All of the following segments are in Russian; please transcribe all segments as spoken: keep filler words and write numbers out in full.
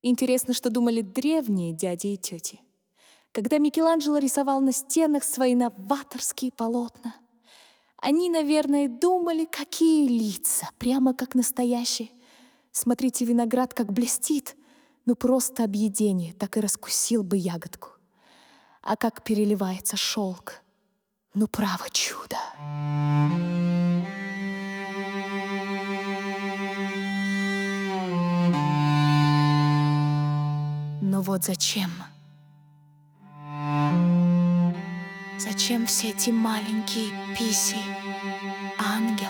Интересно, что думали древние дяди и тети, когда Микеланджело рисовал на стенах свои новаторские полотна. Они, наверное, думали, какие лица, прямо как настоящие. Смотрите, виноград как блестит, ну просто объедение, так и раскусил бы ягодку. А как переливается шелк, ну право чудо. Но вот зачем? Зачем все эти маленькие писи ангелов?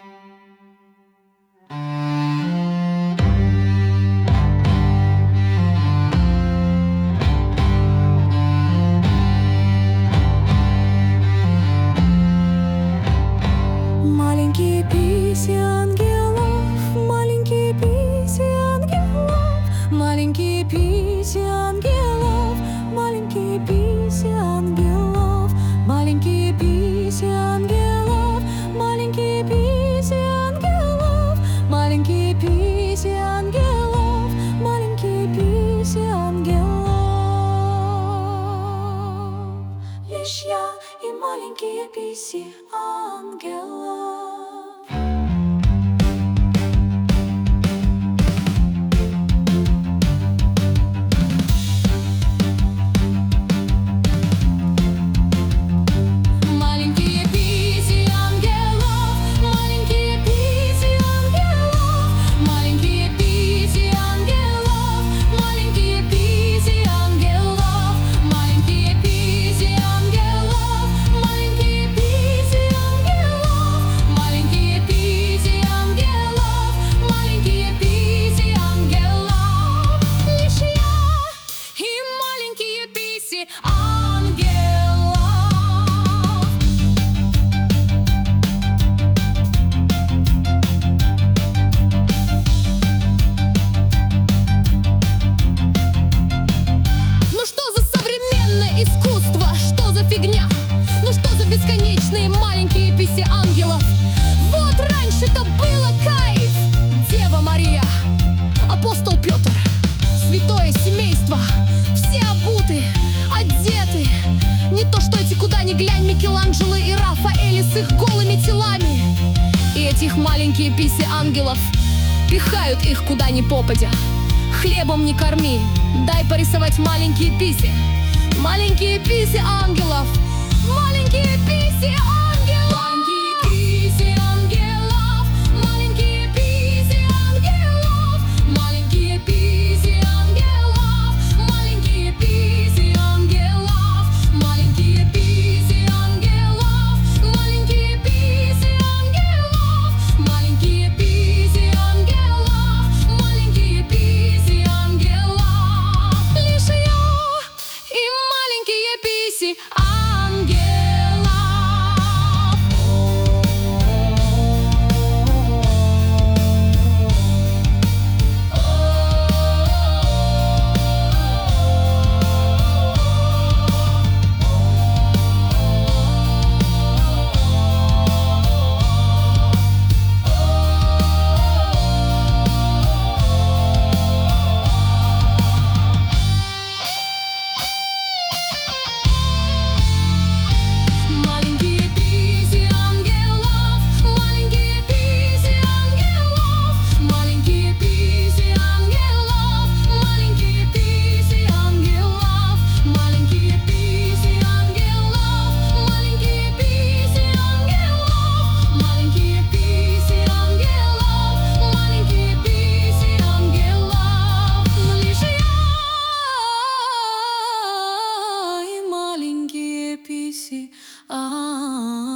Маленькие писи ангелов, маленькие писи ангелов, маленькие писи ангелов, маленькие писи ангелов, маленькие писи ангелов, маленькие писи ангелов, маленькие писи ангелов, маленькие писи ангелов. Лишь я и маленькие писи ангелов. Маленькие писи ангелов, маленькие писи ангелов, маленькие писи ангелов, маленькие писи ангелов, маленькие писи ангелов, маленькие писи ангелов, маленькие писи ангелов, маленькие писи ангелов. Лишь я и маленькие писи ангелов. Ну что за современное искусство? Что за фигня? Ну что за бесконечные маленькие писи ангелов? Вот раньше-то было кайф. Дева Мария, апостол Петр, святое семейство, все обуты, одеты. Не то что эти, куда ни глянь, Микеланджело и Рафаэли с их голыми телами. И этих маленькие писи ангелов пихают их куда ни попадя. Хлебом не корми, дай порисовать маленькие писи. Маленькие писи ангелов, маленькие писи ангелов. Маленькие писи ангелов, маленькие писи ангелов, маленькие писи ангелов, маленькие писи ангелов, маленькие писи ангелов, маленькие писи ангелов, маленькие писи ангелов, маленькие писи ангелов. Лишь я и маленькие писи ангелов. Маленькие писи ангелов, маленькие писи ангелов, маленькие писи ангелов, маленькие писи ангелов, маленькие писи ангелов, маленькие писи ангелов, маленькие писи ангелов, маленькие писи ангелов. Лишь я и маленькие писи ангелов.